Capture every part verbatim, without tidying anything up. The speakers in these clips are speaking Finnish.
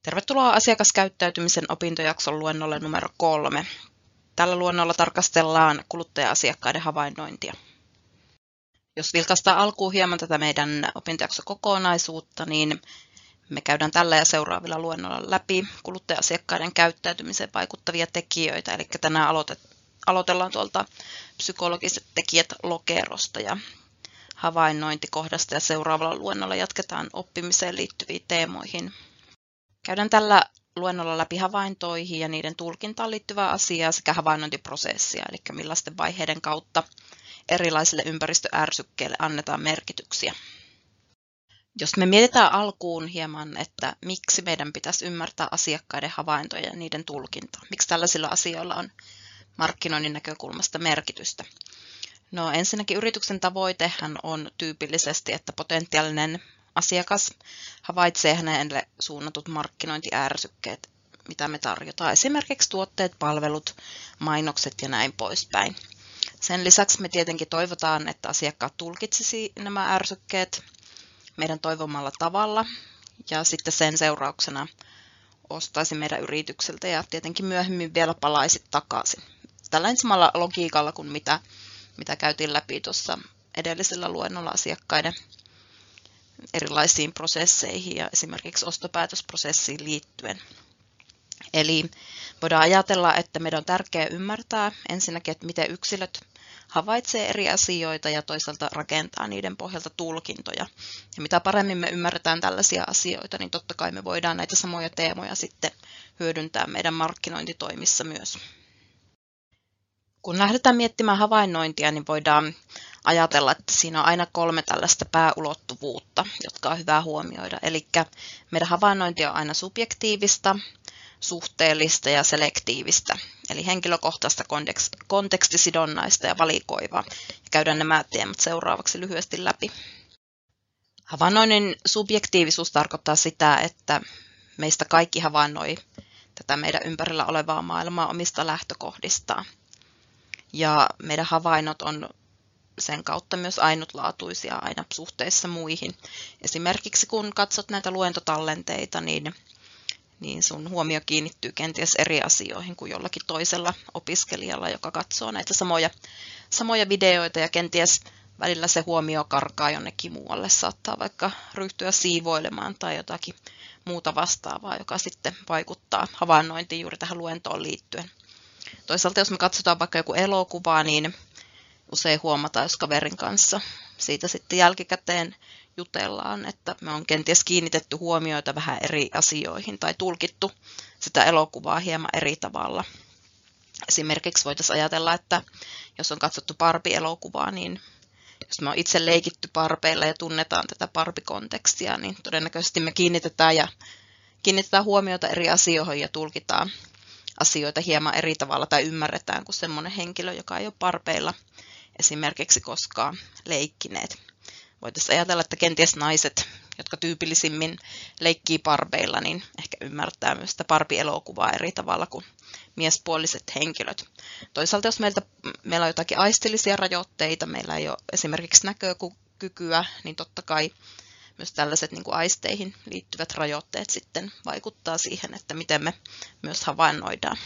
Tervetuloa asiakaskäyttäytymisen opintojakson luennolle numero kolme. Tällä luennolla tarkastellaan kuluttaja-asiakkaiden havainnointia. Jos vilkaistaan alkuun hieman tätä meidän opintojaksokokonaisuutta, niin me käydään tällä ja seuraavilla luennoilla läpi kuluttaja-asiakkaiden käyttäytymiseen vaikuttavia tekijöitä. Eli tänään aloitellaan tuolta psykologiset tekijät lokerosta ja havainnointikohdasta ja seuraavalla luennolla jatketaan oppimiseen liittyviin teemoihin. Käydään tällä luennolla läpi havaintoihin ja niiden tulkintaan liittyvää asiaa sekä havainnointiprosessia, eli millaisten vaiheiden kautta erilaisille ympäristöärsykkeille annetaan merkityksiä. Jos me mietitään alkuun hieman, että miksi meidän pitäisi ymmärtää asiakkaiden havaintoja ja niiden tulkintaa, miksi tällaisilla asioilla on markkinoinnin näkökulmasta merkitystä. No ensinnäkin yrityksen tavoitehan on tyypillisesti, että potentiaalinen asiakas havaitsee hänelle suunnatut markkinointiärsykkeet, mitä me tarjotaan, esimerkiksi tuotteet, palvelut, mainokset ja näin poispäin. Sen lisäksi me tietenkin toivotaan, että asiakkaat tulkitsisi nämä ärsykkeet meidän toivomalla tavalla ja sitten sen seurauksena ostaisi meidän yritykseltä ja tietenkin myöhemmin vielä palaisi takaisin. Tällainen samalla logiikalla kuin mitä, mitä käytiin läpi tuossa edellisellä luennolla asiakkaiden erilaisiin prosesseihin ja esimerkiksi ostopäätösprosessiin liittyen. Eli voidaan ajatella, että meidän on tärkeää ymmärtää ensinnäkin, että miten yksilöt havaitsee eri asioita ja toisaalta rakentaa niiden pohjalta tulkintoja. Ja mitä paremmin me ymmärretään tällaisia asioita, niin totta kai me voidaan näitä samoja teemoja sitten hyödyntää meidän markkinointitoimissa myös. Kun lähdetään miettimään havainnointia, niin voidaan ajatella, että siinä on aina kolme tällaista pääulottuvuutta, jotka on hyvä huomioida. Eli meidän havainnointi on aina subjektiivista, suhteellista ja selektiivistä, eli henkilökohtaista, kontekstisidonnaista ja valikoivaa. Ja käydään nämä teemat seuraavaksi lyhyesti läpi. Havainnoinnin subjektiivisuus tarkoittaa sitä, että meistä kaikki havainnoi tätä meidän ympärillä olevaa maailmaa omista lähtökohdistaan. Ja meidän havainnot on sen kautta myös ainutlaatuisia aina suhteessa muihin. Esimerkiksi kun katsot näitä luentotallenteita, niin, niin sun huomio kiinnittyy kenties eri asioihin kuin jollakin toisella opiskelijalla, joka katsoo näitä samoja, samoja videoita ja kenties välillä se huomio karkaa jonnekin muualle. Saattaa vaikka ryhtyä siivoilemaan tai jotakin muuta vastaavaa, joka sitten vaikuttaa havainnointiin juuri tähän luentoon liittyen. Toisaalta jos me katsotaan vaikka joku elokuvaa, niin usein huomataan, jos kaverin kanssa siitä sitten jälkikäteen jutellaan, että me on kenties kiinnitetty huomioita vähän eri asioihin tai tulkittu sitä elokuvaa hieman eri tavalla. Esimerkiksi voitaisiin ajatella, että jos on katsottu Barbie-elokuvaa, niin jos me on itse leikitty parpeilla ja tunnetaan tätä Barbie-kontekstia, niin todennäköisesti me kiinnitetään, ja, kiinnitetään huomiota eri asioihin ja tulkitaan asioita hieman eri tavalla tai ymmärretään kuin semmoinen henkilö, joka ei ole parpeilla esimerkiksi koskaan leikkineet. Voitaisiin ajatella, että kenties naiset, jotka tyypillisimmin leikkii parpeilla, niin ehkä ymmärtää myös sitä Barbie-elokuvaa eri tavalla kuin miespuoliset henkilöt. Toisaalta jos meiltä, meillä on jotakin aistillisia rajoitteita, meillä ei ole esimerkiksi näkökykyä, niin totta kai myös tällaiset niin kuin aisteihin liittyvät rajoitteet sitten vaikuttaa siihen, että miten me myös havainnoidaan.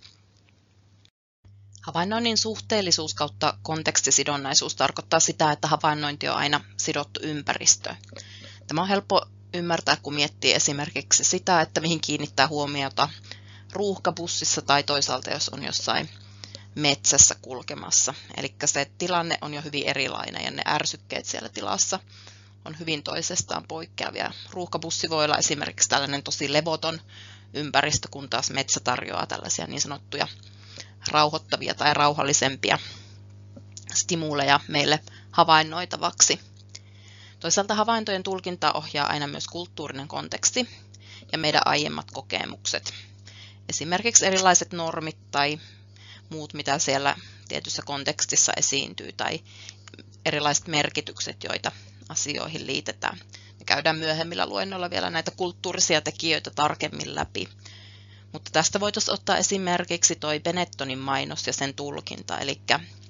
Havainnoinnin suhteellisuus kautta kontekstisidonnaisuus tarkoittaa sitä, että havainnointi on aina sidottu ympäristöön. Tämä on helppo ymmärtää, kun miettii esimerkiksi sitä, että mihin kiinnittää huomiota ruuhkabussissa tai toisaalta jos on jossain metsässä kulkemassa. Eli se tilanne on jo hyvin erilainen ja ne ärsykkeet siellä tilassa on hyvin toisestaan poikkeavia. Ruuhkabussi voi olla esimerkiksi tällainen tosi levoton ympäristö, kun taas metsä tarjoaa tällaisia niin sanottuja rauhoittavia tai rauhallisempia stimuleja meille havainnoitavaksi. Toisaalta havaintojen tulkintaa ohjaa aina myös kulttuurinen konteksti ja meidän aiemmat kokemukset. Esimerkiksi erilaiset normit tai muut, mitä siellä tietyssä kontekstissa esiintyy, tai erilaiset merkitykset, joita asioihin liitetään. Me käydään myöhemmillä luennoilla vielä näitä kulttuurisia tekijöitä tarkemmin läpi. Mutta tästä voitaisiin ottaa esimerkiksi toi Benettonin mainos ja sen tulkinta. Eli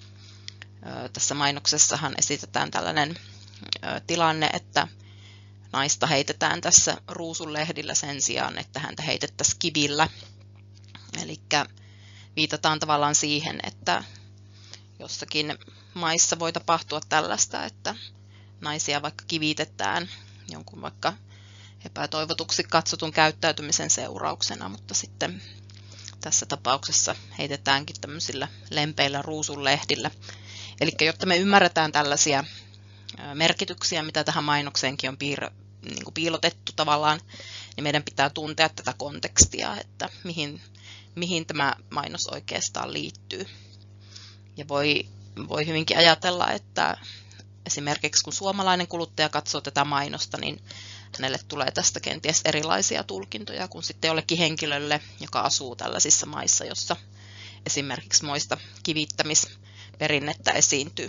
tässä mainoksessahan esitetään tällainen tilanne, että naista heitetään tässä ruusunlehdillä sen sijaan, että häntä heitettäisiin kivillä. Eli viitataan tavallaan siihen, että jossakin maissa voi tapahtua tällaista, että naisia vaikka kivitetään jonkun vaikka epätoivotuksi katsotun käyttäytymisen seurauksena, mutta sitten tässä tapauksessa heitetäänkin tämmöisillä lempeillä ruusunlehdillä. Eli jotta me ymmärretään tällaisia merkityksiä, mitä tähän mainokseenkin on piir, niin kuin piilotettu tavallaan, niin meidän pitää tuntea tätä kontekstia, että mihin, mihin tämä mainos oikeastaan liittyy. Ja voi, voi hyvinkin ajatella, että esimerkiksi kun suomalainen kuluttaja katsoo tätä mainosta, niin hänelle tulee tästä kenties erilaisia tulkintoja kuin sitten jollekin henkilölle, joka asuu tällaisissa maissa, jossa esimerkiksi moista kivittämisperinnettä esiintyy.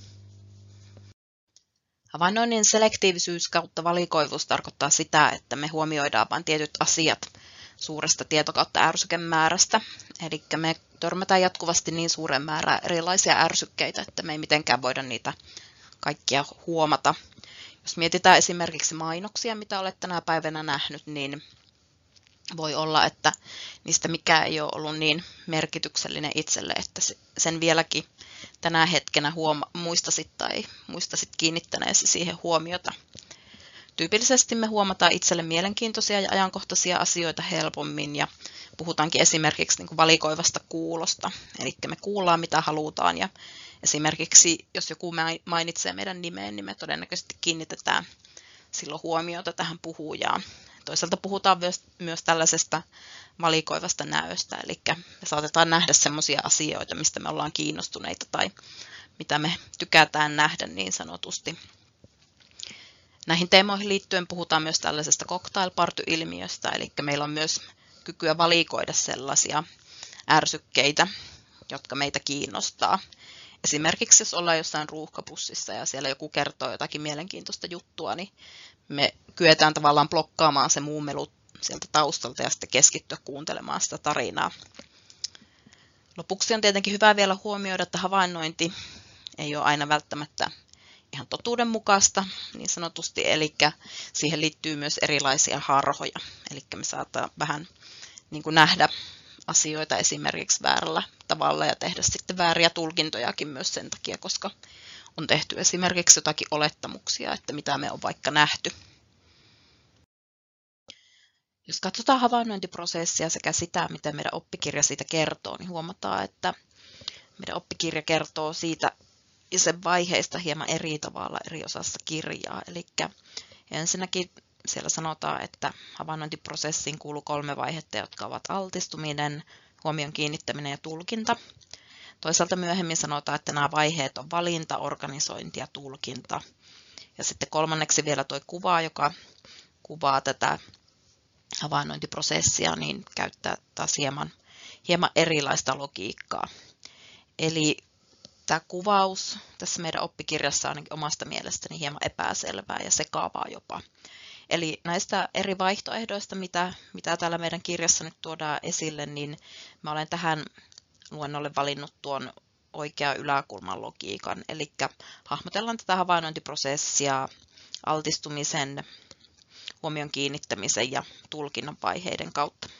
Havainnoinnin selektiivisyys kautta valikoivuus tarkoittaa sitä, että me huomioidaan vain tietyt asiat suuresta tieto- kautta ärsykemäärästä. Eli me törmätään jatkuvasti niin suuren määrään erilaisia ärsykkeitä, että me ei mitenkään voida niitä kaikkia huomata. Jos mietitään esimerkiksi mainoksia, mitä olet tänä päivänä nähnyt, niin voi olla, että niistä mikään ei ole ollut niin merkityksellinen itselle, että sen vieläkin tänä hetkenä huoma- muistasit tai muistasit kiinnittäneesi siihen huomiota. Tyypillisesti me huomataan itselle mielenkiintoisia ja ajankohtaisia asioita helpommin ja puhutaankin esimerkiksi niin kuin valikoivasta kuulosta. Eli me kuullaan mitä halutaan ja esimerkiksi jos joku mainitsee meidän nimeen, niin me todennäköisesti kiinnitetään silloin huomiota tähän puhujaan. Toisaalta puhutaan myös, myös tällaisesta valikoivasta näöstä, eli me saatetaan nähdä sellaisia asioita, mistä me ollaan kiinnostuneita tai mitä me tykätään nähdä niin sanotusti. Näihin teemoihin liittyen puhutaan myös tällaisesta cocktail-party-ilmiöstä, eli meillä on myös kykyä valikoida sellaisia ärsykkeitä, jotka meitä kiinnostaa. Esimerkiksi jos ollaan jossain ruuhkapussissa ja siellä joku kertoo jotakin mielenkiintoista juttua, niin me kyetään tavallaan blokkaamaan se muu melu sieltä taustalta ja sitten keskittyä kuuntelemaan sitä tarinaa. Lopuksi on tietenkin hyvä vielä huomioida, että havainnointi ei ole aina välttämättä ihan totuudenmukaista niin sanotusti, eli siihen liittyy myös erilaisia harhoja. Eli me saattaa vähän niin kuin nähdä asioita esimerkiksi väärällä tavalla ja tehdä sitten vääriä tulkintojakin myös sen takia, koska on tehty esimerkiksi jotakin olettamuksia, että mitä me on vaikka nähty. Jos katsotaan havainnointiprosessia sekä sitä, miten meidän oppikirja siitä kertoo, niin huomataan, että meidän oppikirja kertoo siitä ja sen vaiheista hieman eri tavalla eri osassa kirjaa. Eli ensinnäkin siellä sanotaan, että havainnointiprosessiin kuuluu kolme vaihetta, jotka ovat altistuminen, huomion kiinnittäminen ja tulkinta. Toisaalta myöhemmin sanotaan, että nämä vaiheet on valinta, organisointi ja tulkinta. Ja sitten kolmanneksi vielä tuo kuva, joka kuvaa tätä havainnointiprosessia, niin käyttää taas hieman, hieman erilaista logiikkaa. Eli tämä kuvaus tässä meidän oppikirjassa on ainakin omasta mielestäni hieman epäselvää ja sekaavaa jopa. Eli näistä eri vaihtoehdoista, mitä, mitä täällä meidän kirjassa nyt tuodaan esille, niin mä olen tähän luennolle valinnut tuon oikea yläkulman logiikan. Eli hahmotellaan tätä havainnointiprosessia altistumisen, huomion kiinnittämisen ja tulkinnan vaiheiden kautta.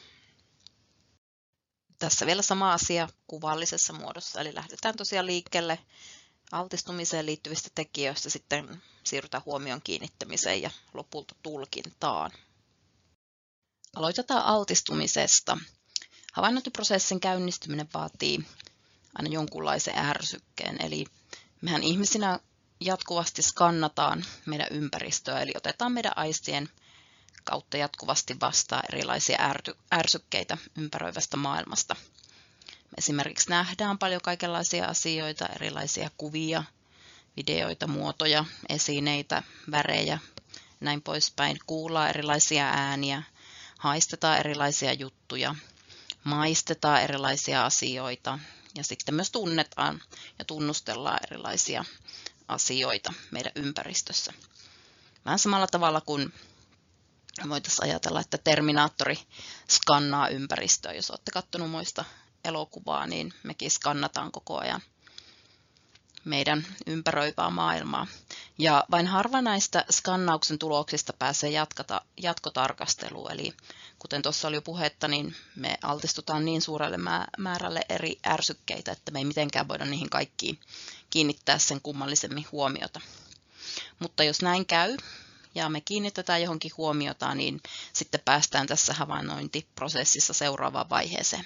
Tässä vielä sama asia kuvallisessa muodossa, eli lähdetään tosiaan liikkeelle altistumiseen liittyvistä tekijöistä, sitten siirrytään huomion kiinnittämiseen ja lopulta tulkintaan. Aloitetaan altistumisesta. Havainnointiprosessin käynnistyminen vaatii aina jonkunlaisen ärsykkeen, eli mehän ihmisinä jatkuvasti skannataan meidän ympäristöä, eli otetaan meidän aistien kautta jatkuvasti vastaan erilaisia ärsykkeitä ympäröivästä maailmasta. Me esimerkiksi nähdään paljon kaikenlaisia asioita, erilaisia kuvia, videoita, muotoja, esineitä, värejä, näin poispäin. Kuullaan erilaisia ääniä, haistetaan erilaisia juttuja, maistetaan erilaisia asioita ja sitten myös tunnetaan ja tunnustellaan erilaisia asioita meidän ympäristössä. Vähän samalla tavalla kuin voitaisiin ajatella, että Terminaattori skannaa ympäristöä. Jos olette katsonut muista elokuvaa, niin mekin skannataan koko ajan meidän ympäröivää maailmaa. Ja vain harva näistä skannauksen tuloksista pääsee jatkata, jatkotarkasteluun. Eli kuten tuossa oli jo puhetta, niin me altistutaan niin suurelle määrälle eri ärsykkeitä, että me ei mitenkään voida niihin kaikkiin kiinnittää sen kummallisemmin huomiota. Mutta jos näin käy ja me kiinnitetään johonkin huomiota, niin sitten päästään tässä havainnointiprosessissa seuraavaan vaiheeseen.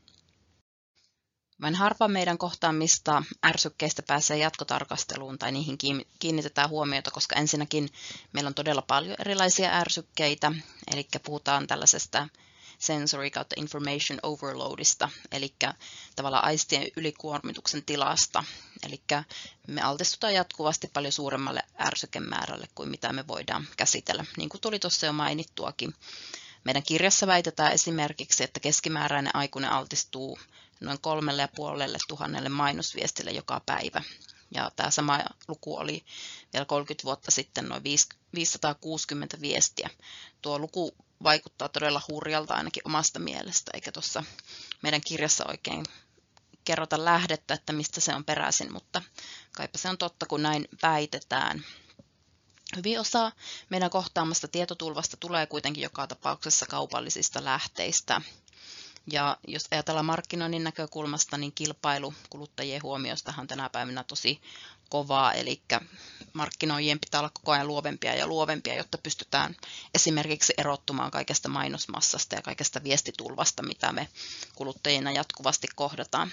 Vain harva meidän kohtaamista ärsykkeistä pääsee jatkotarkasteluun tai niihin kiinnitetään huomiota, koska ensinnäkin meillä on todella paljon erilaisia ärsykkeitä, eli puhutaan tällaisesta sensory kautta information overloadista, eli tavallaan aistien ylikuormituksen tilasta. Eli me altistutaan jatkuvasti paljon suuremmalle ärsykemäärälle kuin mitä me voidaan käsitellä, niin kuin tuli tuossa jo mainittuakin. Meidän kirjassa väitetään esimerkiksi, että keskimääräinen aikuinen altistuu noin kolmelle ja puolelle tuhannelle mainosviestille joka päivä. Ja tämä sama luku oli vielä kolmekymmentä vuotta sitten noin viisisataakuusikymmentä viestiä. Tuo luku vaikuttaa todella hurjalta ainakin omasta mielestä, eikä tuossa meidän kirjassa oikein kerrota lähdettä, että mistä se on peräisin, mutta kaipa se on totta, kun näin väitetään. Hyvin osa meidän kohtaamasta tietotulvasta tulee kuitenkin joka tapauksessa kaupallisista lähteistä. Ja jos ajatellaan markkinoinnin näkökulmasta, niin kilpailu kuluttajien huomiostahan on tänä päivänä tosi kovaa, eli markkinoijien pitää olla koko ajan luovempia ja luovempia, jotta pystytään esimerkiksi erottumaan kaikesta mainosmassasta ja kaikesta viestitulvasta, mitä me kuluttajina jatkuvasti kohdataan.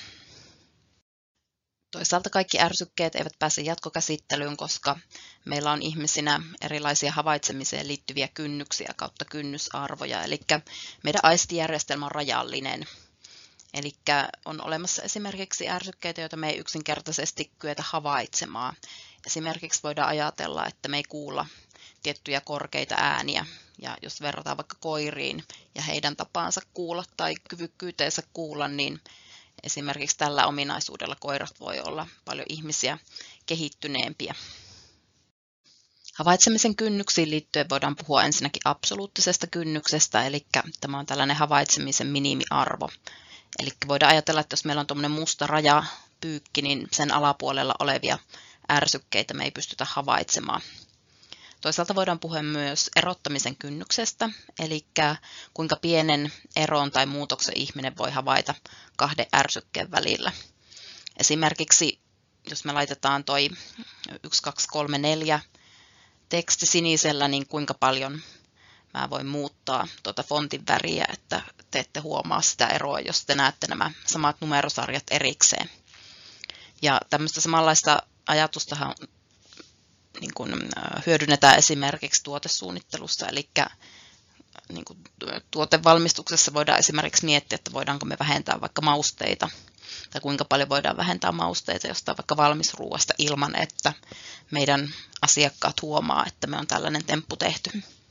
Toisaalta kaikki ärsykkeet eivät pääse jatkokäsittelyyn, koska meillä on ihmisinä erilaisia havaitsemiseen liittyviä kynnyksiä kautta kynnysarvoja, eli meidän aistijärjestelmä on rajallinen. Eli on olemassa esimerkiksi ärsykkeitä, joita me ei yksinkertaisesti kyetä havaitsemaan. Esimerkiksi voidaan ajatella, että me ei kuulla tiettyjä korkeita ääniä, ja jos verrataan vaikka koiriin ja heidän tapaansa kuulla tai kyvykkyyteensä kuulla, niin esimerkiksi tällä ominaisuudella koirat voi olla paljon ihmisiä kehittyneempiä. Havaitsemisen kynnyksiin liittyen voidaan puhua ensinnäkin absoluuttisesta kynnyksestä, eli tämä on tällainen havaitsemisen minimiarvo. Eli voidaan ajatella, että jos meillä on tuommoinen musta rajapyykki, niin sen alapuolella olevia ärsykkeitä me ei pystytä havaitsemaan. Toisaalta voidaan puhua myös erottamisen kynnyksestä, eli kuinka pienen eron tai muutoksen ihminen voi havaita kahden ärsykkeen välillä. Esimerkiksi jos me laitetaan toi yksi, kaksi, kolme, neljä teksti sinisellä, niin kuinka paljon mä voin muuttaa tuota fontin väriä, että te ette huomaa sitä eroa, jos te näette nämä samat numerosarjat erikseen. Ja tämmöistä samanlaista ajatustahan niin kuin hyödynnetään esimerkiksi tuotesuunnittelussa, eli niin kuin tuotevalmistuksessa voidaan esimerkiksi miettiä, että voidaanko me vähentää vaikka mausteita, tai kuinka paljon voidaan vähentää mausteita jostain vaikka valmisruuasta ilman, että meidän asiakkaat huomaa, että me on tällainen temppu tehty.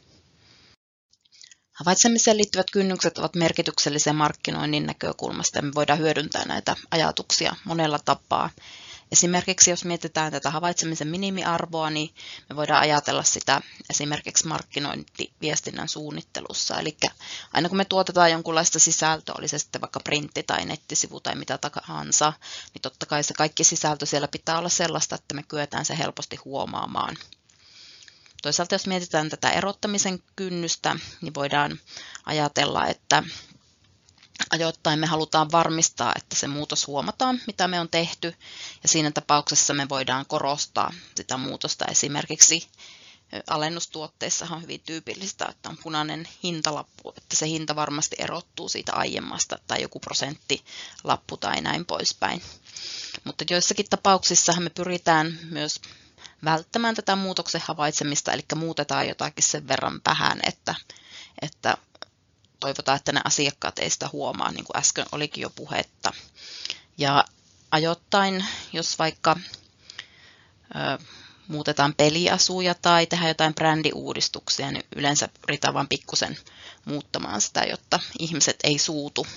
Havaitsemiseen liittyvät kynnykset ovat merkityksellisiä markkinoinnin näkökulmasta, ja me voidaan hyödyntää näitä ajatuksia monella tapaa. Esimerkiksi jos mietitään tätä havaitsemisen minimiarvoa, niin me voidaan ajatella sitä esimerkiksi markkinointiviestinnän suunnittelussa. Eli aina kun me tuotetaan jonkunlaista sisältöä, oli se sitten vaikka printti tai nettisivu tai mitä tahansa, niin totta kai se kaikki sisältö siellä pitää olla sellaista, että me kyetään se helposti huomaamaan. Toisaalta jos mietitään tätä erottamisen kynnystä, niin voidaan ajatella, että ajoittain me halutaan varmistaa, että se muutos huomataan, mitä me on tehty, ja siinä tapauksessa me voidaan korostaa sitä muutosta. Esimerkiksi alennustuotteissahan on hyvin tyypillistä, että on punainen hintalappu, että se hinta varmasti erottuu siitä aiemmasta, tai joku prosenttilappu tai näin poispäin. Mutta joissakin tapauksissa me pyritään myös välttämään tätä muutoksen havaitsemista, eli muutetaan jotakin sen verran vähän, että, että toivotaan, että ne asiakkaat ei sitä huomaa, niin kuin äsken olikin jo puhetta. Ja ajoittain, jos vaikka ö, muutetaan peliasuja tai tehdään jotain brändiuudistuksia, niin yleensä pyritään vain pikkusen muuttamaan sitä, jotta ihmiset ei suutu.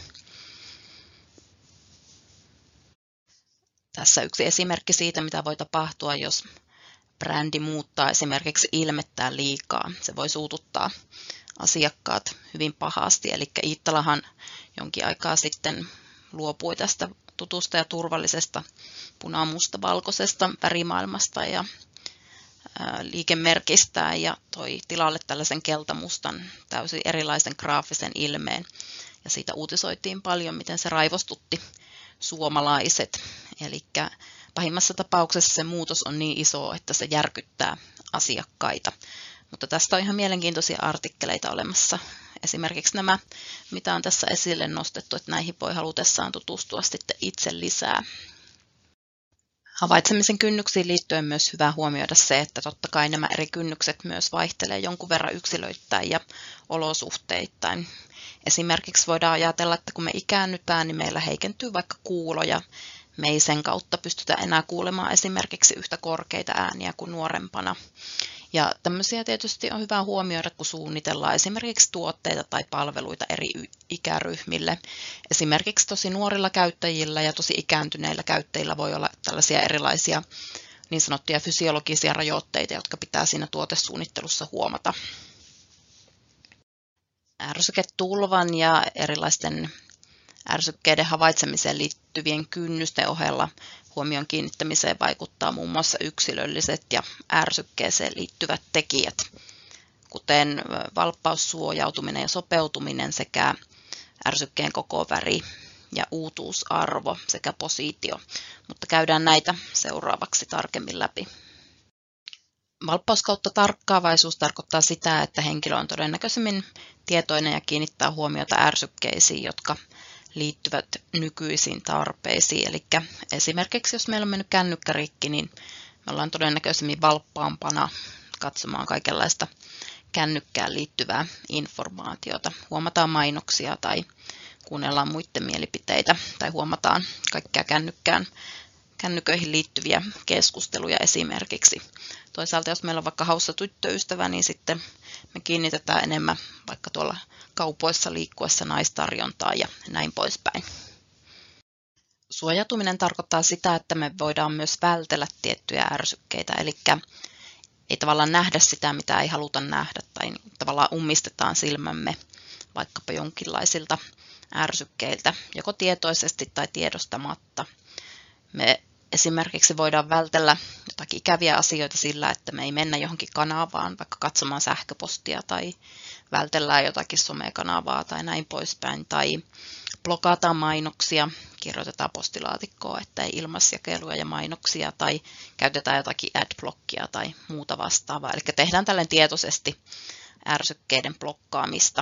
Tässä yksi esimerkki siitä, mitä voi tapahtua, jos brändi muuttaa esimerkiksi ilmettää liikaa. Se voi suututtaa asiakkaat hyvin pahasti. Eli Iittalahan jonkin aikaa sitten luopui tästä tutusta ja turvallisesta puna-musta-valkoisesta värimaailmasta ja liikemerkistään ja toi tilalle tällaisen keltamustan täysin erilaisen graafisen ilmeen. Ja siitä uutisoitiin paljon, miten se raivostutti suomalaiset. Eli pahimmassa tapauksessa se muutos on niin iso, että se järkyttää asiakkaita. Mutta tästä on ihan mielenkiintoisia artikkeleita olemassa. Esimerkiksi nämä, mitä on tässä esille nostettu, että näihin voi halutessaan tutustua sitten itse lisää. Havaitsemisen kynnyksiin liittyen myös hyvä huomioida se, että totta kai nämä eri kynnykset myös vaihtelee jonkun verran yksilöittäin ja olosuhteittain. Esimerkiksi voidaan ajatella, että kun me ikäännytään, niin meillä heikentyy vaikka kuulo ja me ei sen kautta pystytä enää kuulemaan esimerkiksi yhtä korkeita ääniä kuin nuorempana. Ja tämmöisiä tietysti on hyvä huomioida, kun suunnitellaan esimerkiksi tuotteita tai palveluita eri ikäryhmille. Esimerkiksi tosi nuorilla käyttäjillä ja tosi ikääntyneillä käyttäjillä voi olla tällaisia erilaisia niin sanottuja fysiologisia rajoitteita, jotka pitää siinä tuotesuunnittelussa huomata. Ärsyketulvan ja erilaisten ärsykkeiden havaitsemiseen liittyvien kynnysten ohella huomion kiinnittämiseen vaikuttaa muun muassa yksilölliset ja ärsykkeeseen liittyvät tekijät, kuten valppaus, suojautuminen ja sopeutuminen sekä ärsykkeen koko väri ja uutuusarvo sekä positio, mutta käydään näitä seuraavaksi tarkemmin läpi. Valppaus kautta tarkkaavaisuus tarkoittaa sitä, että henkilö on todennäköisemmin tietoinen ja kiinnittää huomiota ärsykkeisiin, jotka liittyvät nykyisiin tarpeisiin. Eli esimerkiksi jos meillä on mennyt kännykkä rikki, niin me ollaan todennäköisemmin valppaampana katsomaan kaikenlaista kännykkään liittyvää informaatiota. Huomataan mainoksia tai kuunnellaan muiden mielipiteitä tai huomataan kaikkia kännykkään, kännyköihin liittyviä keskusteluja esimerkiksi. Toisaalta jos meillä on vaikka haussa tyttöystävä, niin sitten me kiinnitetään enemmän vaikka tuolla kaupoissa liikkuessa naistarjontaa ja näin poispäin. Suojautuminen tarkoittaa sitä, että me voidaan myös vältellä tiettyjä ärsykkeitä, eli ei tavallaan nähdä sitä, mitä ei haluta nähdä, tai tavallaan ummistetaan silmämme vaikkapa jonkinlaisilta ärsykkeiltä, joko tietoisesti tai tiedostamatta. Me esimerkiksi voidaan vältellä jotakin ikäviä asioita sillä, että me ei mennä johonkin kanavaan, vaikka katsomaan sähköpostia tai vältellään jotakin somekanavaa tai näin poispäin. Tai blokataan mainoksia, kirjoitetaan postilaatikkoon, että ei ilmaisjakeluja ja mainoksia tai käytetään jotakin adblockia tai muuta vastaavaa. Eli tehdään tällainen tietoisesti ärsykkeiden blokkaamista.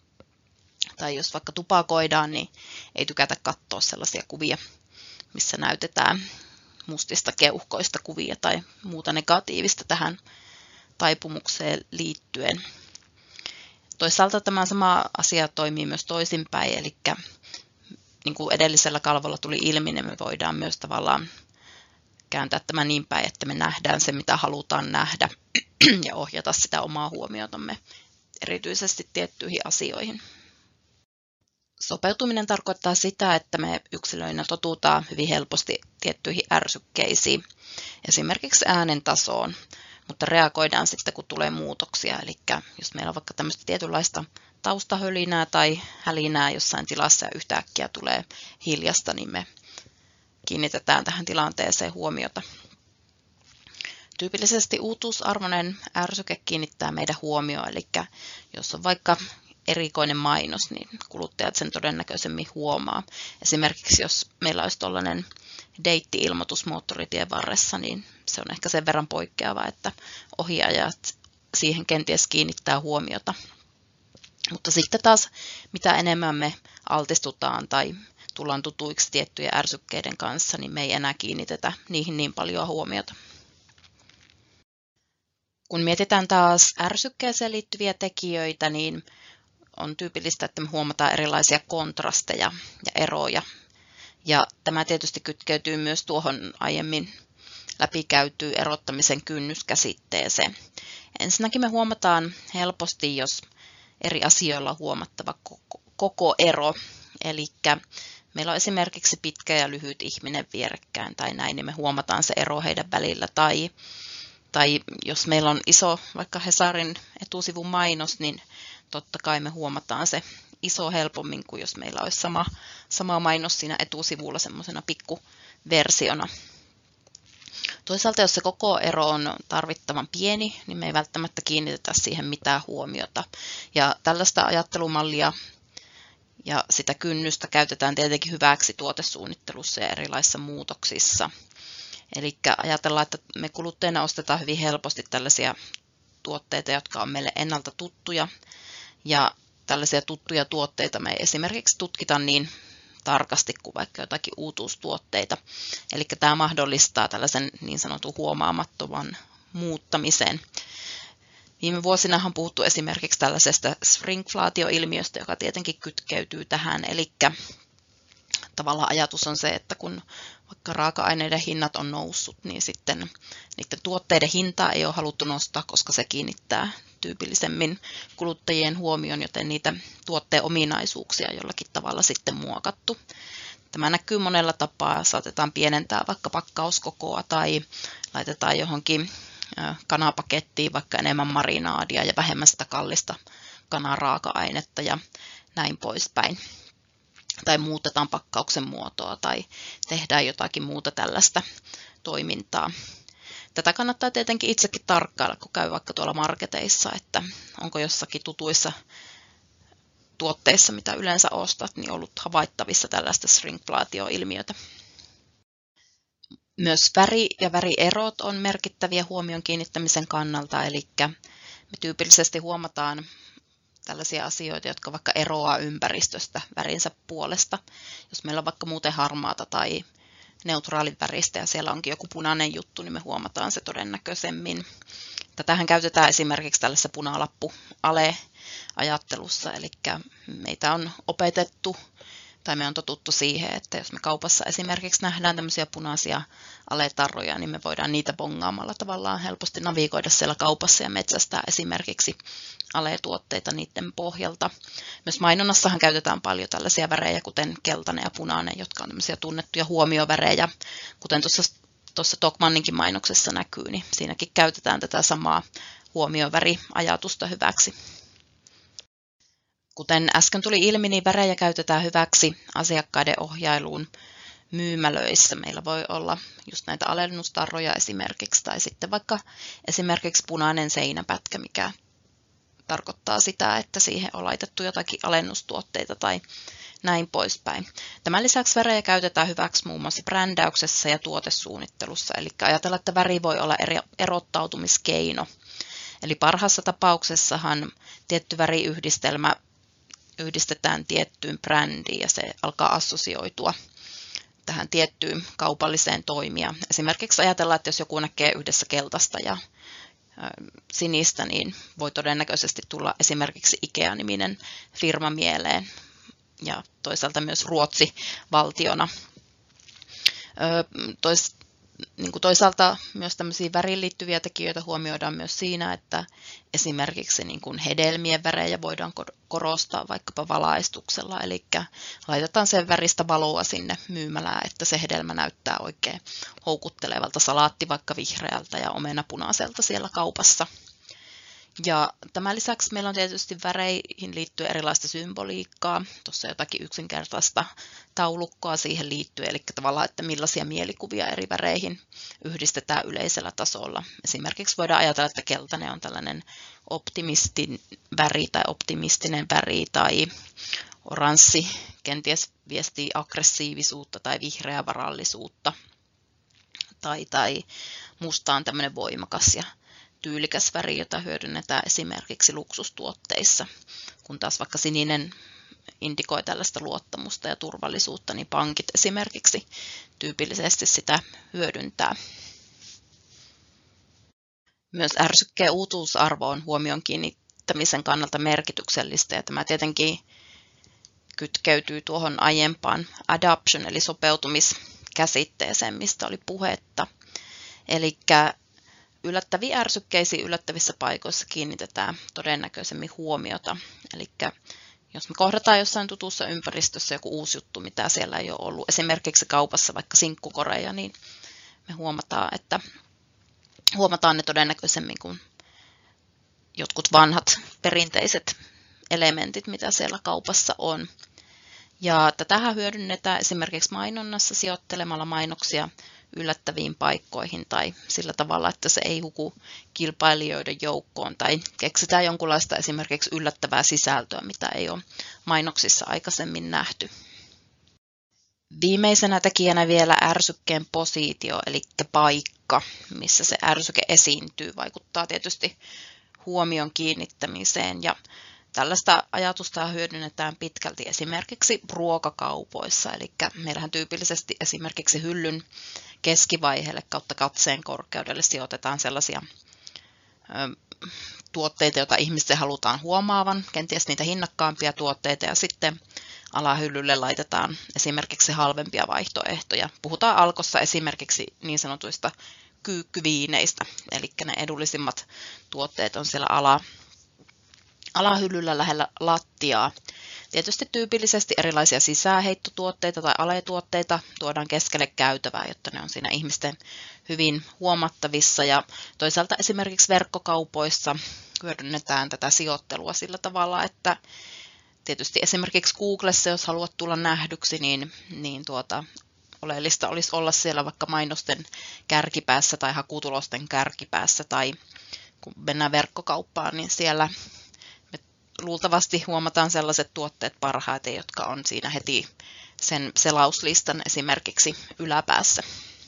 Tai jos vaikka tupakoidaan, niin ei tykätä katsoa sellaisia kuvia, missä näytetään mustista keuhkoista kuvia tai muuta negatiivista tähän taipumukseen liittyen. Toisaalta tämä sama asia toimii myös toisinpäin, eli niin kuin edellisellä kalvolla tuli ilmi, niin me voidaan myös tavallaan kääntää tämä niin päin, että me nähdään se, mitä halutaan nähdä ja ohjata sitä omaa huomiotamme erityisesti tiettyihin asioihin. Sopeutuminen tarkoittaa sitä, että me yksilöinä totutaan hyvin helposti tiettyihin ärsykkeisiin, esimerkiksi äänen tasoon, mutta reagoidaan sitten, kun tulee muutoksia. Eli jos meillä on vaikka tämmöistä tietynlaista taustahölinää tai hälinää jossain tilassa ja yhtäkkiä tulee hiljasta, niin me kiinnitetään tähän tilanteeseen huomiota. Tyypillisesti uutuusarvoinen ärsyke kiinnittää meidän huomioon, eli jos on vaikka erikoinen mainos, niin kuluttajat sen todennäköisemmin huomaa. Esimerkiksi jos meillä olisi tuollainen deitti-ilmoitus moottoritien varressa, niin se on ehkä sen verran poikkeava, että ohiajat siihen kenties kiinnittää huomiota. Mutta sitten taas, mitä enemmän me altistutaan tai tullaan tutuiksi tiettyjen ärsykkeiden kanssa, niin me ei enää kiinnitetä niihin niin paljon huomiota. Kun mietitään taas ärsykkeeseen liittyviä tekijöitä, niin on tyypillistä, että me huomataan erilaisia kontrasteja ja eroja. Ja tämä tietysti kytkeytyy myös tuohon aiemmin läpikäytyyn erottamisen kynnyskäsitteeseen. Ensinnäkin me huomataan helposti, jos eri asioilla on huomattava koko ero. Eli meillä on esimerkiksi pitkä ja lyhyt ihminen vierekkäin tai näin, niin me huomataan se ero heidän välillä. Tai, tai jos meillä on iso vaikka Hesarin etusivun mainos, niin totta kai me huomataan se iso helpommin kuin jos meillä olisi sama, sama mainos siinä etusivulla semmoisena pikkuversiona. Toisaalta jos se koko ero on tarvittavan pieni, niin me ei välttämättä kiinnitetä siihen mitään huomiota. Ja tällaista ajattelumallia ja sitä kynnystä käytetään tietenkin hyväksi tuotesuunnittelussa ja erilaisissa muutoksissa. Eli ajatellaan, että me kuluttajina ostetaan hyvin helposti tällaisia tuotteita, jotka on meille ennalta tuttuja. Ja tällaisia tuttuja tuotteita me ei esimerkiksi tutkita niin tarkasti kuin vaikka jotakin uutuustuotteita. Eli tämä mahdollistaa tällaisen niin sanotun huomaamattoman muuttamisen. Viime vuosina on puhuttu esimerkiksi tällaisesta shrinkflaatioilmiöstä, joka tietenkin kytkeytyy tähän. Eli tavallaan ajatus on se, että kun vaikka raaka-aineiden hinnat on noussut, niin sitten niiden tuotteiden hintaa ei ole haluttu nostaa, koska se kiinnittää tyypillisemmin kuluttajien huomioon, joten niitä tuotteen ominaisuuksia jollakin tavalla sitten muokattu. Tämä näkyy monella tapaa. Saatetaan pienentää vaikka pakkauskokoa tai laitetaan johonkin kanapakettiin vaikka enemmän marinaadia ja vähemmän sitä kallista kanaraaka-ainetta ja näin poispäin. Tai muutetaan pakkauksen muotoa tai tehdään jotakin muuta tällaista toimintaa. Tätä kannattaa tietenkin itsekin tarkkailla, kun käy vaikka tuolla marketeissa, että onko jossakin tutuissa tuotteissa, mitä yleensä ostat, niin ollut havaittavissa tällaista shrinkflaatio-ilmiötä. Myös väri ja värierot on merkittäviä huomion kiinnittämisen kannalta, eli me tyypillisesti huomataan tällaisia asioita, jotka vaikka eroaa ympäristöstä värinsä puolesta. Jos meillä on vaikka muuten harmaata tai neutraalin väristä ja siellä onkin joku punainen juttu, niin me huomataan se todennäköisemmin. Tätähän käytetään esimerkiksi tällaisessa punalappu-ale-ajattelussa, eli meitä on opetettu tai me on totuttu siihen, että jos me kaupassa esimerkiksi nähdään tämmöisiä punaisia aletarroja, niin me voidaan niitä bongaamalla tavallaan helposti navigoida siellä kaupassa ja metsästää esimerkiksi aletuotteita niiden pohjalta. Myös mainonnassahan käytetään paljon tällaisia värejä, kuten keltainen ja punainen, jotka on tämmöisiä tunnettuja huomiovärejä. Kuten tuossa, tuossa Tokmanninkin mainoksessa näkyy, niin siinäkin käytetään tätä samaa huomioväriajatusta hyväksi. Kuten äsken tuli ilmi, niin värejä käytetään hyväksi asiakkaiden ohjailuun myymälöissä. Meillä voi olla just näitä alennustarroja esimerkiksi, tai sitten vaikka esimerkiksi punainen seinäpätkä, mikä tarkoittaa sitä, että siihen on laitettu jotakin alennustuotteita tai näin poispäin. Tämän lisäksi värejä käytetään hyväksi muun muassa brändäyksessä ja tuotesuunnittelussa, eli ajatellaan, että väri voi olla erottautumiskeino. Eli parhaassa tapauksessahan tietty väriyhdistelmä yhdistetään tiettyyn brändiin ja se alkaa assosioitua tähän tiettyyn kaupalliseen toimijaan. Esimerkiksi ajatellaan, että jos joku näkee yhdessä keltaista ja sinistä, niin voi todennäköisesti tulla esimerkiksi IKEA-niminen firma mieleen ja toisaalta myös Ruotsi valtiona. Tois, niin kuin toisaalta myös tämmöisiä väriin liittyviä tekijöitä huomioidaan myös siinä, että esimerkiksi niin kuin hedelmien värejä voidaan korostaa vaikkapa valaistuksella, eli laitetaan sen väristä valoa sinne myymälään, että se hedelmä näyttää oikein houkuttelevalta, salaatti vaikka vihreältä ja omena punaiselta siellä kaupassa. Ja tämän lisäksi meillä on tietysti väreihin liittyen erilaista symboliikkaa, tuossa jotakin yksinkertaista taulukkoa siihen liittyen, eli tavallaan, että millaisia mielikuvia eri väreihin yhdistetään yleisellä tasolla. Esimerkiksi voidaan ajatella, että keltainen on tällainen optimistin väri tai optimistinen väri, tai oranssi kenties viestii aggressiivisuutta tai vihreää varallisuutta, tai, tai musta on tämmöinen voimakas ja tyylikäs väri, jota hyödynnetään esimerkiksi luksustuotteissa. Kun taas vaikka sininen indikoi tällaista luottamusta ja turvallisuutta, niin pankit esimerkiksi tyypillisesti sitä hyödyntää. Myös ärsykkeen uutuusarvo on huomion kiinnittämisen kannalta merkityksellistä, ja tämä tietenkin kytkeytyy tuohon aiempaan adoption eli sopeutumiskäsitteeseen, mistä oli puhetta. Eli yllättäviin ärsykkeisiin yllättävissä paikoissa kiinnitetään todennäköisemmin huomiota. Eli jos me kohdataan jossain tutussa ympäristössä joku uusi juttu, mitä siellä ei ole ollut, esimerkiksi kaupassa vaikka sinkkukoreja, niin me huomataan, että huomataan ne todennäköisemmin kuin jotkut vanhat perinteiset elementit, mitä siellä kaupassa on. Ja tätähän hyödynnetään esimerkiksi mainonnassa sijoittelemalla mainoksia yllättäviin paikkoihin tai sillä tavalla, että se ei huku kilpailijoiden joukkoon tai keksitään jonkunlaista esimerkiksi yllättävää sisältöä, mitä ei ole mainoksissa aikaisemmin nähty. Viimeisenä tekijänä vielä ärsykkeen positio, eli paikka, missä se ärsyke esiintyy, vaikuttaa tietysti huomion kiinnittämiseen. Ja tällaista ajatusta hyödynnetään pitkälti esimerkiksi ruokakaupoissa, eli meillähän tyypillisesti esimerkiksi hyllyn keskivaiheelle kautta katseen korkeudelle sijoitetaan sellaisia ö, tuotteita, joita ihmisten halutaan huomaavan, kenties niitä hinnakkaampia tuotteita, ja sitten alahyllylle laitetaan esimerkiksi halvempia vaihtoehtoja. Puhutaan Alkossa esimerkiksi niin sanotuista kyykkyviineistä, eli ne edullisimmat tuotteet on siellä ala, alahyllyllä lähellä lattiaa. Tietysti tyypillisesti erilaisia sisäänheittotuotteita tai aletuotteita tuodaan keskelle käytävää, jotta ne on siinä ihmisten hyvin huomattavissa. Ja toisaalta esimerkiksi verkkokaupoissa hyödynnetään tätä sijoittelua sillä tavalla, että tietysti esimerkiksi Googlessa, jos haluat tulla nähdyksi, niin, niin tuota, oleellista olisi olla siellä vaikka mainosten kärkipäässä tai hakutulosten kärkipäässä, tai kun mennään verkkokauppaan, niin siellä me luultavasti huomataan sellaiset tuotteet parhaiten, jotka on siinä heti sen selauslistan esimerkiksi yläpäässä.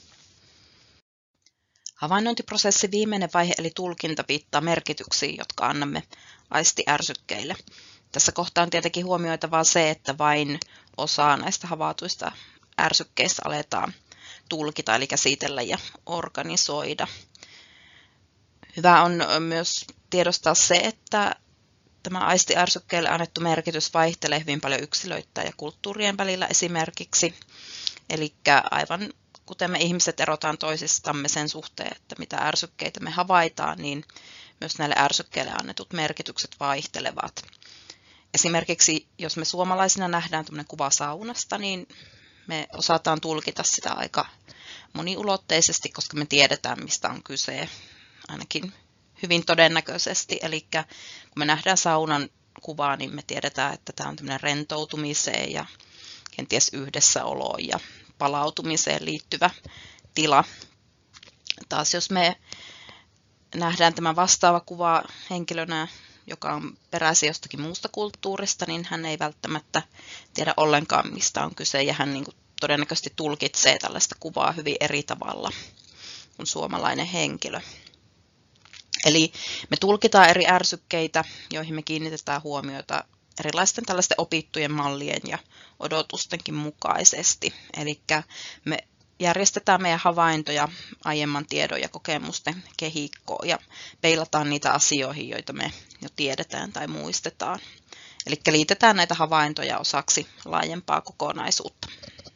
Havainnointiprosessin viimeinen vaihe eli tulkinta viittaa merkityksiin, jotka annamme aistiärsykkeille. Tässä kohtaa on tietenkin huomioitavaa se, että vain osa näistä havaituista ärsykkeistä aletaan tulkita, eli käsitellä ja organisoida. Hyvä on myös tiedostaa se, että tämä aistiärsykkeelle annettu merkitys vaihtelee hyvin paljon yksilöittäin ja kulttuurien välillä esimerkiksi. Eli aivan kuten me ihmiset erotaan toisistamme sen suhteen, että mitä ärsykkeitä me havaitaan, niin myös näille ärsykkeille annetut merkitykset vaihtelevat. Esimerkiksi jos me suomalaisina nähdään tämmöinen kuva saunasta, niin me osataan tulkita sitä aika moniulotteisesti, koska me tiedetään, mistä on kyse, ainakin hyvin todennäköisesti. Eli kun me nähdään saunan kuvaa, niin me tiedetään, että tämä on tämmöinen rentoutumiseen ja kenties yhdessäoloon ja palautumiseen liittyvä tila. Taas jos me nähdään tämä vastaava kuva henkilönä, joka on peräisin jostakin muusta kulttuurista, niin hän ei välttämättä tiedä ollenkaan, mistä on kyse, ja hän niin kuin todennäköisesti tulkitsee tällaista kuvaa hyvin eri tavalla kuin suomalainen henkilö. Eli me tulkitaan eri ärsykkeitä, joihin me kiinnitetään huomiota erilaisten tällaisten opittujen mallien ja odotustenkin mukaisesti. Eli me järjestetään meidän havaintoja aiemman tiedon ja kokemusten kehikkoon ja peilataan niitä asioihin, joita me jo tiedetään tai muistetaan. Eli liitetään näitä havaintoja osaksi laajempaa kokonaisuutta.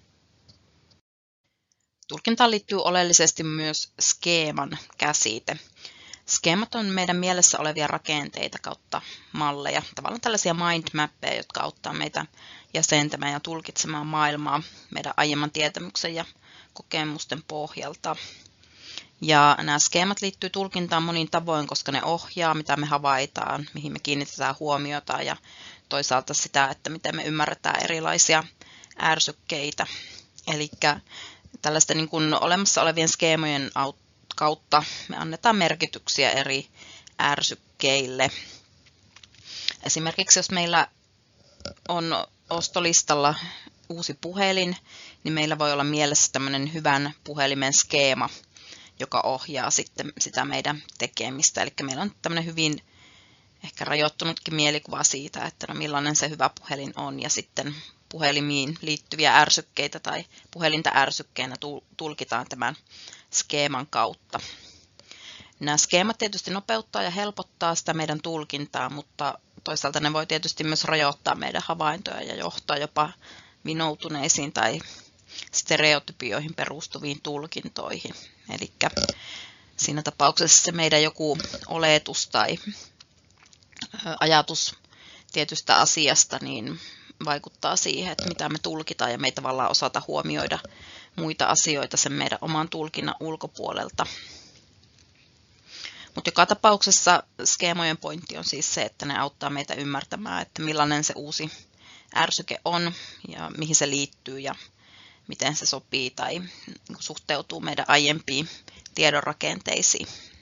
Tulkintaan liittyy oleellisesti myös skeeman käsite. Skeemat on meidän mielessä olevia rakenteita kautta malleja, tavallaan tällaisia mindmappeja, jotka auttaa meitä jäsentämään ja tulkitsemaan maailmaa meidän aiemman tietämyksen ja kokemusten pohjalta. Ja nämä skeemat liittyy tulkintaan monin tavoin, koska ne ohjaa, mitä me havaitaan, mihin me kiinnitetään huomiota ja toisaalta sitä, että miten me ymmärretään erilaisia ärsykkeitä. Eli tällaisten niin kuin olemassa olevien skeemojen kautta me annetaan merkityksiä eri ärsykkeille. Esimerkiksi jos meillä on ostolistalla uusi puhelin, niin meillä voi olla mielessä tämmöinen hyvän puhelimen skeema, joka ohjaa sitten sitä meidän tekemistä. Eli meillä on tämmöinen hyvin ehkä rajoittunutkin mielikuva siitä, että no millainen se hyvä puhelin on, ja sitten puhelimiin liittyviä ärsykkeitä tai puhelinta ärsykkeenä tulkitaan tämän skeeman kautta. Nämä skeemat tietysti nopeuttaa ja helpottaa sitä meidän tulkintaa, mutta toisaalta ne voi tietysti myös rajoittaa meidän havaintoja ja johtaa jopa vinoutuneisiin tai stereotypioihin perustuviin tulkintoihin. Eli siinä tapauksessa se meidän joku oletus tai ajatus tietystä asiasta niin vaikuttaa siihen, että mitä me tulkitaan, ja me ei tavallaan osata huomioida muita asioita sen meidän oman tulkinnan ulkopuolelta. Mutta joka tapauksessa skeemojen pointti on siis se, että ne auttaa meitä ymmärtämään, että millainen se uusi ärsyke on ja mihin se liittyy ja miten se sopii tai suhteutuu meidän aiempiin tiedonrakenteisiin.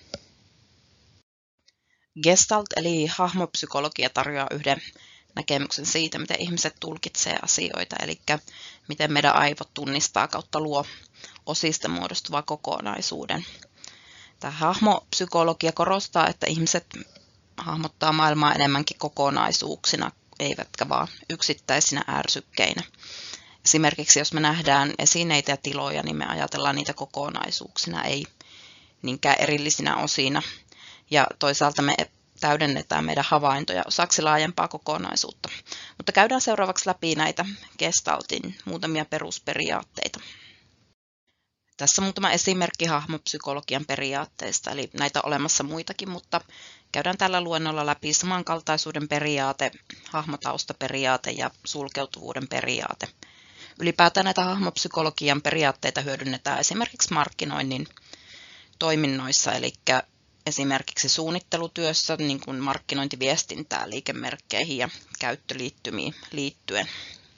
Gestalt eli hahmopsykologia tarjoaa yhden näkemyksen siitä, miten ihmiset tulkitsee asioita, eli miten meidän aivot tunnistaa kautta luo osista muodostuva kokonaisuuden. Tämä hahmopsykologia korostaa, että ihmiset hahmottaa maailmaa enemmänkin kokonaisuuksina, eivätkä vaan yksittäisinä ärsykkeinä. Esimerkiksi jos me nähdään esineitä ja tiloja, niin me ajatellaan niitä kokonaisuuksina, ei niinkään erillisinä osina. Ja toisaalta me täydennetään meidän havaintoja osaksi laajempaa kokonaisuutta. Mutta käydään seuraavaksi läpi näitä Gestaltin muutamia perusperiaatteita. Tässä muutama esimerkki hahmopsykologian periaatteista, eli näitä on olemassa muitakin, mutta käydään tällä luennolla läpi samankaltaisuuden periaate, hahmotaustaperiaate ja sulkeutuvuuden periaate. Ylipäätään näitä hahmopsykologian periaatteita hyödynnetään esimerkiksi markkinoinnin toiminnoissa, eli esimerkiksi suunnittelutyössä, niin kuin markkinointiviestintää liikemerkkeihin ja käyttöliittymiin liittyen.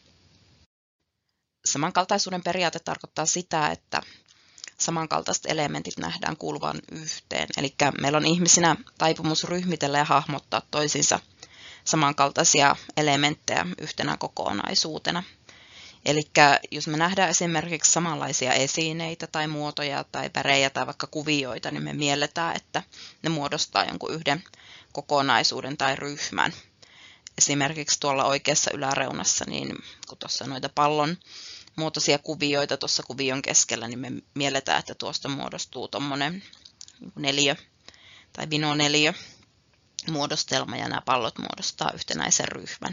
Samankaltaisuuden periaate tarkoittaa sitä, että samankaltaiset elementit nähdään kuuluvan yhteen. Eli meillä on ihmisinä taipumus ryhmitellä ja hahmottaa toisiinsa samankaltaisia elementtejä yhtenä kokonaisuutena. Eli jos me nähdään esimerkiksi samanlaisia esineitä tai muotoja tai värejä tai vaikka kuvioita, niin me mielletään, että ne muodostaa jonkun yhden kokonaisuuden tai ryhmän. Esimerkiksi tuolla oikeassa yläreunassa, niin kun tuossa on noita pallon muotoisia kuvioita tuossa kuvion keskellä, niin me mielletään, että tuosta muodostuu tuommoinen neliö tai vinoneliö muodostelma ja nämä pallot muodostaa yhtenäisen ryhmän.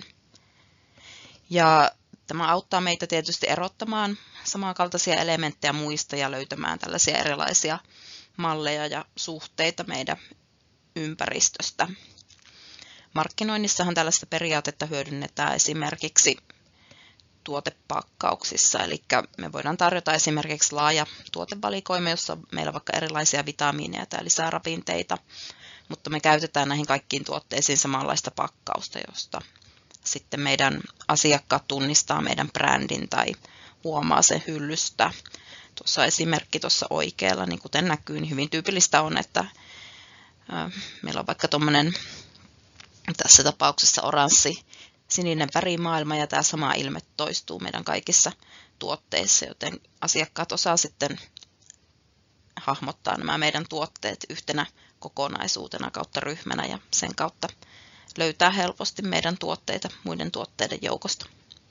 Ja tämä auttaa meitä tietysti erottamaan samankaltaisia elementtejä muista ja löytämään tällaisia erilaisia malleja ja suhteita meidän ympäristöstä. Markkinoinnissahan tällaista periaatetta hyödynnetään esimerkiksi tuotepakkauksissa, eli me voidaan tarjota esimerkiksi laaja tuotevalikoima, jossa meillä on vaikka erilaisia vitamiineja tai lisäravinteita, mutta me käytetään näihin kaikkiin tuotteisiin samanlaista pakkausta, josta sitten meidän asiakkaat tunnistaa meidän brändin tai huomaa sen hyllystä. Tuossa on esimerkki tuossa oikealla, niin kuten näkyy, niin hyvin tyypillistä on, että meillä on vaikka tuommoinen tässä tapauksessa oranssi sininen värimaailma ja tämä sama ilme toistuu meidän kaikissa tuotteissa, joten asiakkaat osaa sitten hahmottaa nämä meidän tuotteet yhtenä kokonaisuutena kautta ryhmänä ja sen kautta löytää helposti meidän tuotteita muiden tuotteiden joukosta.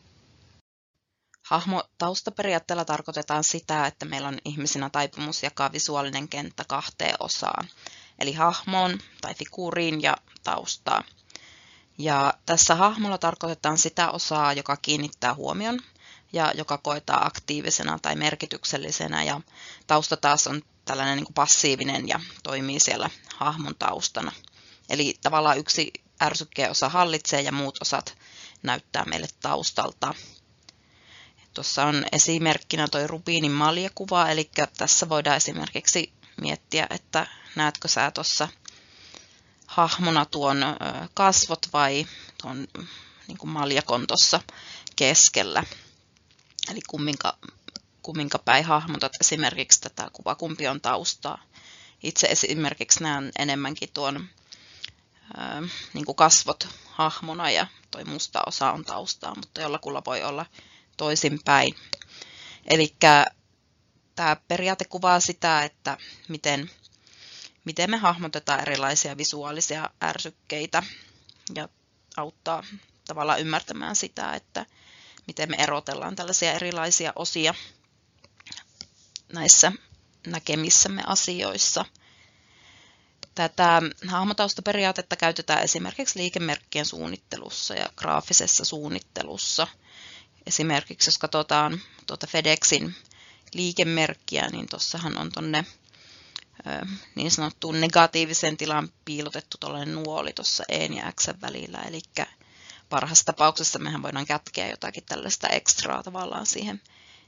Hahmotaustaperiaatteella tarkoitetaan sitä, että meillä on ihmisinä taipumus jakaa visuaalinen kenttä kahteen osaan, eli hahmoon tai figuuriin ja taustaa. Ja tässä hahmolla tarkoitetaan sitä osaa, joka kiinnittää huomion ja joka koetaan aktiivisena tai merkityksellisenä, ja tausta taas on tällainen niin kuin passiivinen ja toimii siellä hahmon taustana. Eli tavallaan yksi ärsykkeen osa hallitsee ja muut osat näyttää meille taustalta. Tuossa on esimerkkinä tuo rubiinin maljakuva, eli tässä voidaan esimerkiksi miettiä, että näetkö sä tuossa hahmona tuon kasvot vai tuon niin kuin maljakon tuossa keskellä. Eli kumminka, kumminka päin hahmotat esimerkiksi tätä kuvaa, kumpi on taustaa. Itse esimerkiksi näen enemmänkin tuon ää, niin kuin kasvot hahmona ja tuo musta osa on taustaa, mutta jollakulla voi olla toisinpäin. Eli tämä periaate kuvaa sitä, että miten miten me hahmotetaan erilaisia visuaalisia ärsykkeitä ja auttaa tavallaan ymmärtämään sitä, että miten me erotellaan tällaisia erilaisia osia näissä näkemissämme asioissa. Tätä hahmotaustaperiaatetta käytetään esimerkiksi liikemerkkien suunnittelussa ja graafisessa suunnittelussa. Esimerkiksi jos katsotaan tuota FedExin liikemerkkiä, niin tuossahan on tuonne niin sanottuun negatiivisen tilan piilotettu tuollainen nuoli tuossa E ja X välillä, eli parhaassa tapauksessa mehän voidaan kätkeä jotakin tällaista ekstraa tavallaan siihen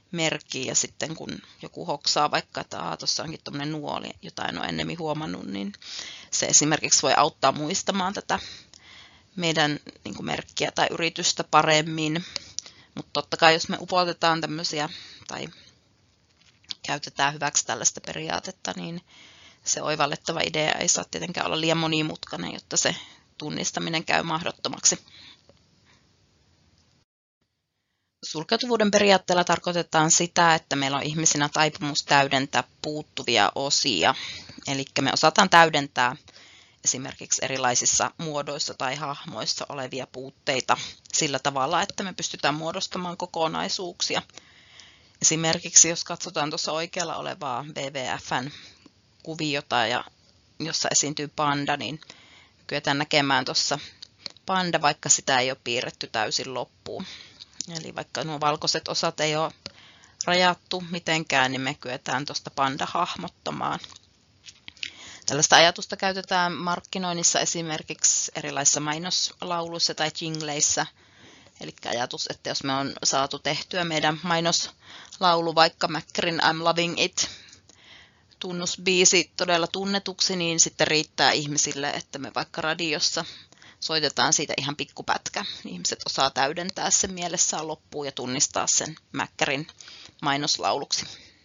merkkiä ja sitten kun joku hoksaa vaikka, että tuossa onkin tuommoinen nuoli, jota en ole ennemmin huomannut, niin se esimerkiksi voi auttaa muistamaan tätä meidän niin kuin merkkiä tai yritystä paremmin. Mutta totta kai jos me upotetaan tämmöisiä tai käytetään hyväksi tällaista periaatetta, niin se oivallettava idea ei saa tietenkään olla liian monimutkainen, jotta se tunnistaminen käy mahdottomaksi. Sulkeutuvuuden periaatteella tarkoitetaan sitä, että meillä on ihmisinä taipumus täydentää puuttuvia osia. Eli me osataan täydentää esimerkiksi erilaisissa muodoissa tai hahmoissa olevia puutteita sillä tavalla, että me pystytään muodostamaan kokonaisuuksia. Esimerkiksi jos katsotaan tuossa oikealla olevaa W W F:n kuviota, ja jossa esiintyy panda, niin kyetään näkemään tuossa panda, vaikka sitä ei ole piirretty täysin loppuun. Eli vaikka nuo valkoiset osat ei ole rajattu mitenkään, niin me kyetään tuosta panda hahmottamaan. Tällaista ajatusta käytetään markkinoinnissa esimerkiksi erilaisissa mainoslauluissa tai jingleissä. Eli ajatus, että jos me on saatu tehtyä meidän mainoslaulu, vaikka Mäkkärin I'm Loving It, tunnusbiisi todella tunnetuksi, niin sitten riittää ihmisille, että me vaikka radiossa soitetaan siitä ihan pikkupätkä. Ihmiset osaa täydentää sen mielessään loppuun ja tunnistaa sen Mäkkärin mainoslauluksi.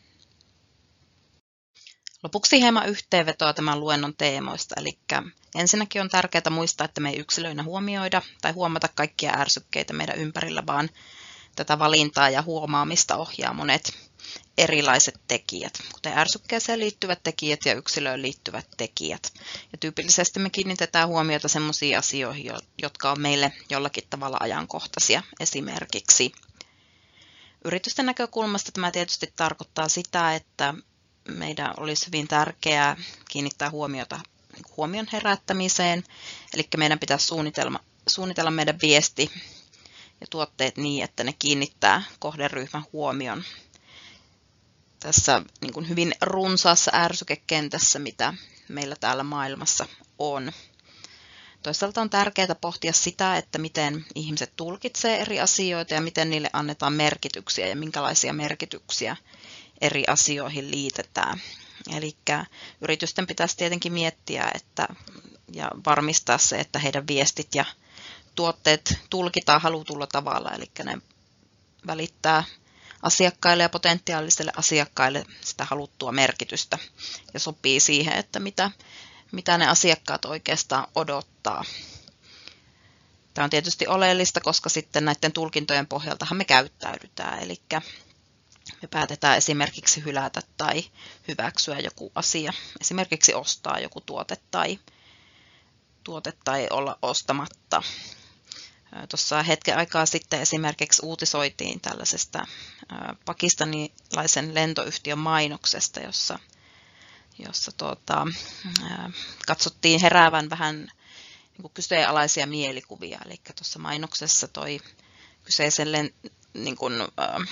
Lopuksi hieman yhteenvetoa tämän luennon teemoista. Eli ensinnäkin on tärkeää muistaa, että me ei yksilöinä huomioida tai huomata kaikkia ärsykkeitä meidän ympärillä, vaan tätä valintaa ja huomaamista ohjaa monet erilaiset tekijät, kuten ärsykkeeseen liittyvät tekijät ja yksilöön liittyvät tekijät. Ja tyypillisesti me kiinnitetään huomiota sellaisiin asioihin, jotka on meille jollakin tavalla ajankohtaisia. Esimerkiksi yritysten näkökulmasta tämä tietysti tarkoittaa sitä, että meidän olisi hyvin tärkeää kiinnittää huomiota huomion herättämiseen, eli meidän pitäisi suunnitella, suunnitella meidän viesti ja tuotteet niin, että ne kiinnittää kohderyhmän huomion tässä niin kuin hyvin runsaassa ärsykekentässä, mitä meillä täällä maailmassa on. Toisaalta on tärkeää pohtia sitä, että miten ihmiset tulkitsee eri asioita ja miten niille annetaan merkityksiä ja minkälaisia merkityksiä eri asioihin liitetään. Eli yritysten pitäisi tietenkin miettiä että, ja varmistaa se, että heidän viestit ja tuotteet tulkitaan halutulla tavalla, eli ne välittää asiakkaille ja potentiaalisille asiakkaille sitä haluttua merkitystä ja sopii siihen, että mitä, mitä ne asiakkaat oikeastaan odottaa. Tämä on tietysti oleellista, koska sitten näiden tulkintojen pohjaltahan me käyttäydytään, eli me päätetään esimerkiksi hylätä tai hyväksyä joku asia, esimerkiksi ostaa joku tuote tai, tuote tai olla ostamatta. Tuossa hetken aikaa sitten esimerkiksi uutisoitiin tällaisesta pakistanilaisen lentoyhtiön mainoksesta, jossa, jossa tuota, katsottiin heräävän vähän niin kuin kyseenalaisia mielikuvia. Eli tuossa mainoksessa toi kyseisen len, niin kuin, äh,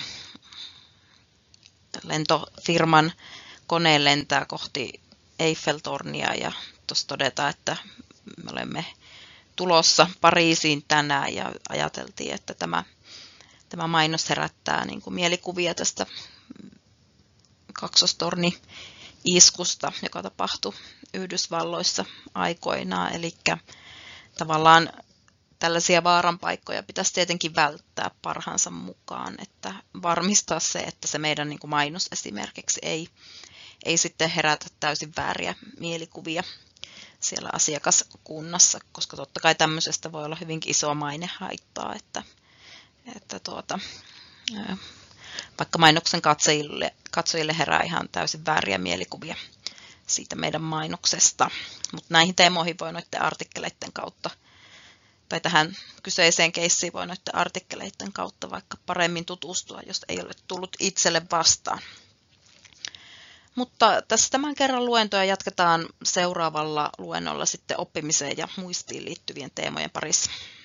lentofirman kone lentää kohti Eiffeltornia ja tuossa todetaan, että me olemme tulossa Pariisiin tänään ja ajateltiin, että tämä, tämä mainos herättää niin kuin mielikuvia tästä kaksostorni-iskusta, joka tapahtui Yhdysvalloissa aikoinaan. Eli tavallaan tällaisia vaaranpaikkoja pitäisi tietenkin välttää parhaansa mukaan, että varmistaa se, että se meidän niin kuin mainos esimerkiksi ei, ei sitten herätä täysin vääriä mielikuvia siellä asiakaskunnassa, koska totta kai tämmöisestä voi olla hyvinkin iso mainehaittaa, että, että tuota, vaikka mainoksen katsojille, katsojille herää ihan täysin vääriä mielikuvia siitä meidän mainoksesta. Mutta näihin teemoihin voi noiden artikkeleiden kautta, tai tähän kyseiseen keissiin voi noiden artikkeleiden kautta vaikka paremmin tutustua, jos ei ole tullut itselle vastaan. Mutta tässä tämän kerran luentoja jatketaan seuraavalla luennolla sitten oppimiseen ja muistiin liittyvien teemojen parissa.